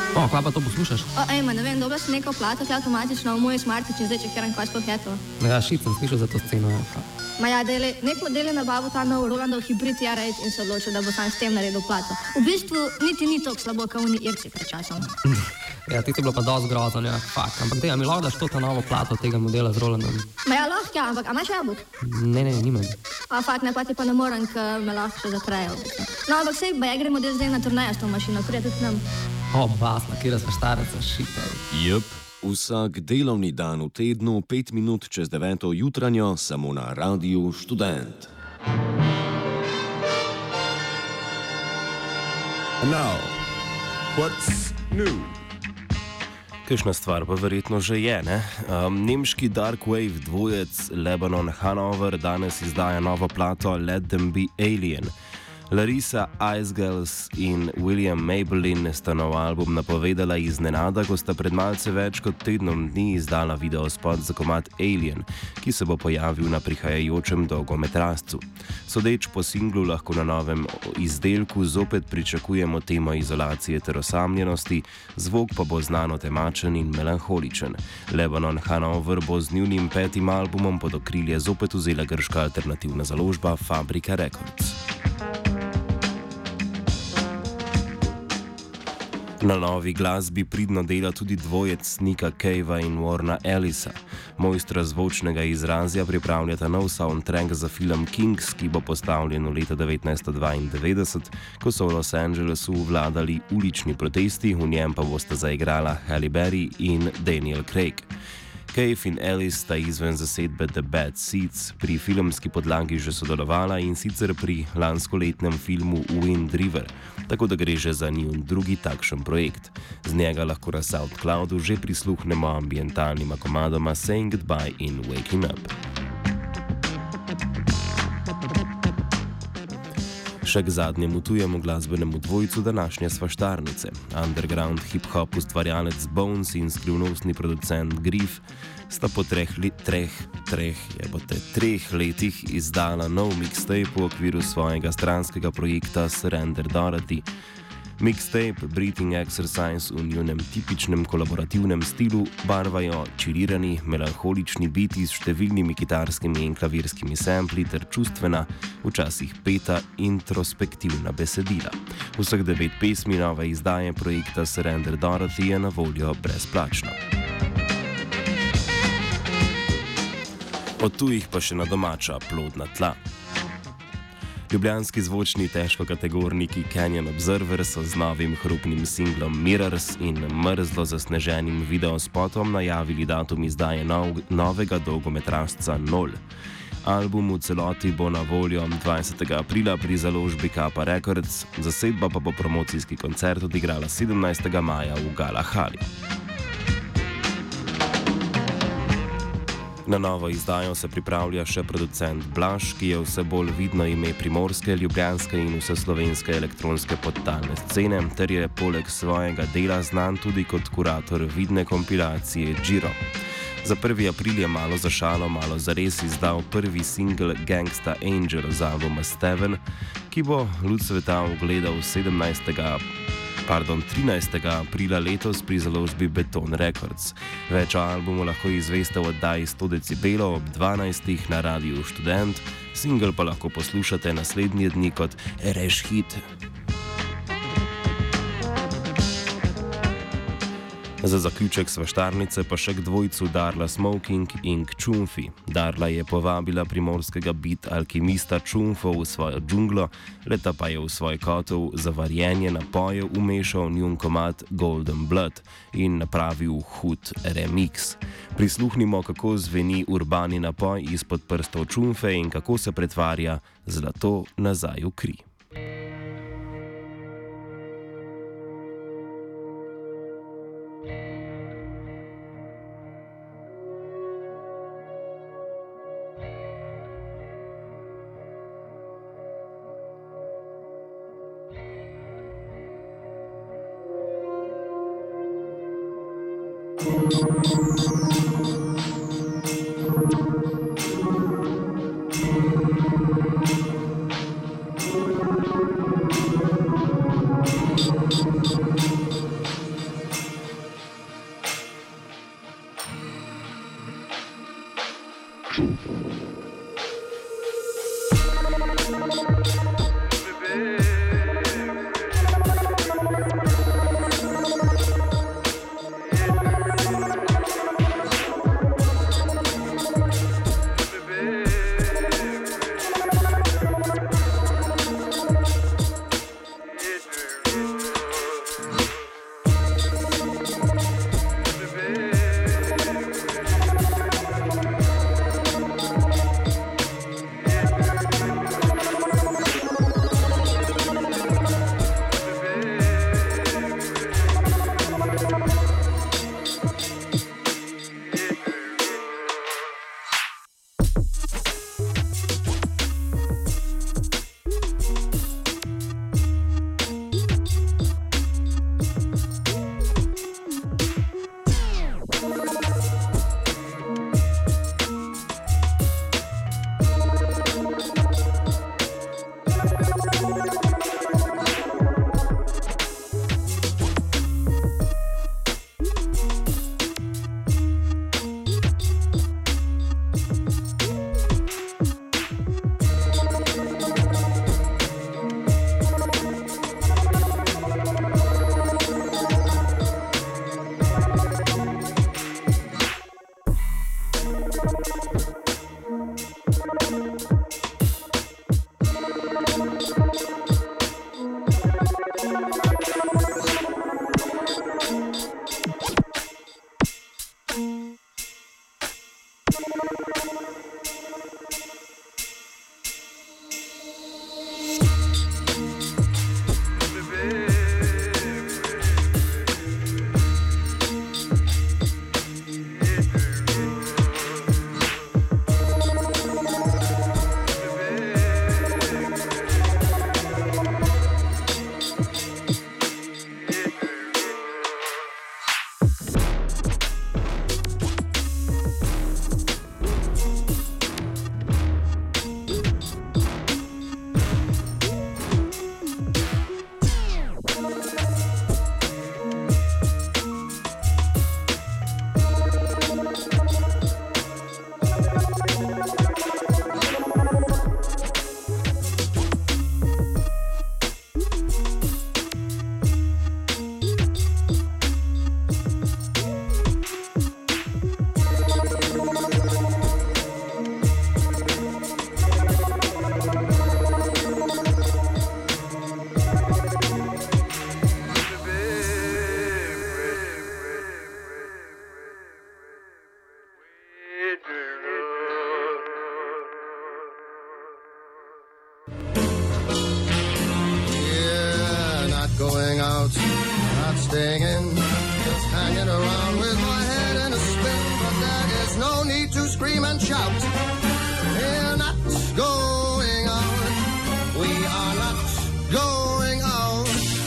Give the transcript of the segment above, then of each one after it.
O, kaj pa to poslušaš? Ne vem, dobro si neko plato, ki je avtomatično v moj smartič in zdaj čekiram, kaj sploh je to. Ja, šit sem slišal za to sceno. Ja, nek model je nabavil ta nov Rolandov hibrid R8 in se odločil, da bo sam s tem naredil plato. V bistvu niti ni tako slabo, kot oni Irci pred časom. Ja, ti si bilo pa dosti grozno, ja, fakt. Ampak mi lahko daš to novo plato tega modela z Rolandom? Ja, lahko, ja, ampak imaš jabolk? Ne, nimam. Fakt, ne, pa ti pa ne morem, ker me lahko še zaprejo. No, ampak sej, ba, gremo zdaj na turnejo s to mašino, prije tudi nam. Basna, kjer smo štareca, šite. Jep. Vsak delovni dan v tednu, 5 minut čez 9. jutranjo, samo na Radiu Študent. Now, what's new? Kakšna stvar pa verjetno že je, ne? Nemški Dark Wave dvojec Lebanon Hanover danes izdaja novo plato Let Them Be Alien. Larissa Eisgels in William Maybelline sta nov album napovedala iznenada, ko sta pred malce več kot tednom dni izdala videospot za komad Alien, ki se bo pojavil na prihajajočem dolgometražcu. Sodeč po singlu lahko na novem izdelku zopet pričakujemo temo izolacije ter osamljenosti, zvok pa bo znano temačen in melanholičen. Lebanon Hanover bo z njunim 5. albumom pod okrilje zopet vzela grška alternativna založba Fabrika Records. Na novi glasbi pridno dela tudi dvojec Nicka Cavea in Warrena Ellisa. Mojstra zvočnega izrazja pripravljata nov soundtrack za film Kings, ki bo postavljen v letu 1992, ko so v Los Angelesu vladali ulični protesti, v njem pa bosta zaigrala Halle Berry in Daniel Craig. Cave in Ellis sta izven zasedbe The Bad Seeds pri filmski podlagi že sodelovala in sicer pri lanskoletnem filmu Wind River, tako da gre že za njun drugi takšen projekt. Z njega lahko na SoundCloudu že prisluhnemo ambientalnima komadoma Saying Goodbye in Waking Up. Še k zadnjemu tujemu glasbenemu dvojcu današnje svaštarnice. Underground hip-hop ustvarjalec Bones in skrivnostni producent Griff sta po treh letih izdala nov mixtape v okviru svojega stranskega projekta Surrender Dorothy. Mixtape Breathing Exercise v njunem tipičnem kolaborativnem stilu barvajo čilirani, melanholični biti s številnimi kitarskimi in klavirskimi sampli ter čustvena, včasih peta, introspektivna besedila. Vseh 9 pesmi nove izdaje projekta Surrender Dorothy je na voljo brezplačno. Od tujih pa še na domača plodna tla. Ljubljanski zvočni težkokategorniki Canyon Observer so z novim hrupnim singlom Mirrors in mrzlo zasneženim videospotom najavili datum izdaje novega dolgometražca Nol. Album v celoti bo na voljo 20. aprila pri založbi Kappa Records, zasedba pa bo promocijski koncert odigrala 17. maja v Gala Hali. Na novo izdajo se pripravlja še producent Blaž, ki je vse bolj vidno ime primorske, ljubljanske in vseslovenske elektronske podtalne scene, ter je poleg svojega dela znan tudi kot kurator vidne kompilacije Giro. Za 1. april je malo za šalo, malo zares izdal prvi singl Gangsta Angel z albuma Steven, ki bo luč sveta ugledal 13. aprila letos pri založbi Beton Records. Več o albumu lahko izveste v oddaji 100 decibelov ob 12. na Radiu Študent, singl pa lahko poslušate naslednje dni kot RŠ Hit. Za zaključek svaštarnice pa še k dvojcu Darla Smoking in k Čumfi. Darla je povabila primorskega beat alkimista Čumfo v svojo džunglo, leta pa je v svoj kotel za varjenje napojev umešal njun komad Golden Blood in napravil hud remix. Prisluhnimo, kako zveni urbani napoj izpod prstov Čumfe in kako se pretvarja zlato nazaj v kri. going out, not staying in, just hanging around with my head in a spin. But there is no need to scream and shout. We're not going out. We are not going out.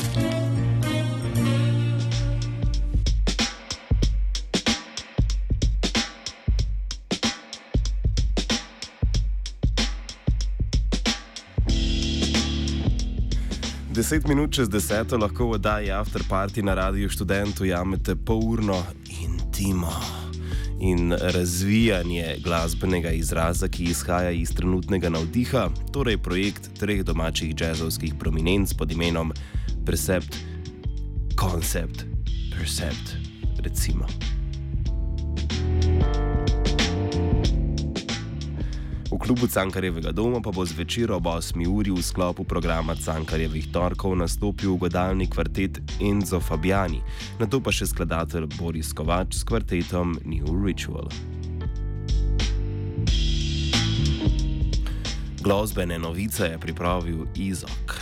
Deset minut čez 10 lahko v oddaji After Party na Radiu Študent ujamete polurno intimo in razvijanje glasbenega izraza, ki izhaja iz trenutnega navdiha, torej projekt 3 domačih džezovskih prominenc pod imenom Percept, Concept, Percept, recimo. V klubu Cankarjevega doma pa bo zvečer ob 8. uri v sklopu programa Cankarjevih torkov nastopil godalni kvartet Enzo Fabiani, nato pa še skladatelj Boris Kovač s kvartetom New Ritual. Glasbene novice je pripravil Izok.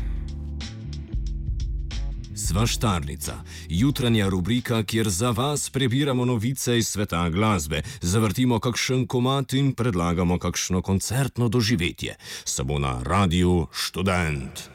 Svaštarnica, jutranja rubrika, kjer za vas prebiramo novice iz sveta glasbe, zavrtimo kakšen komad in predlagamo kakšno koncertno doživetje. Samo na Radiu Študent.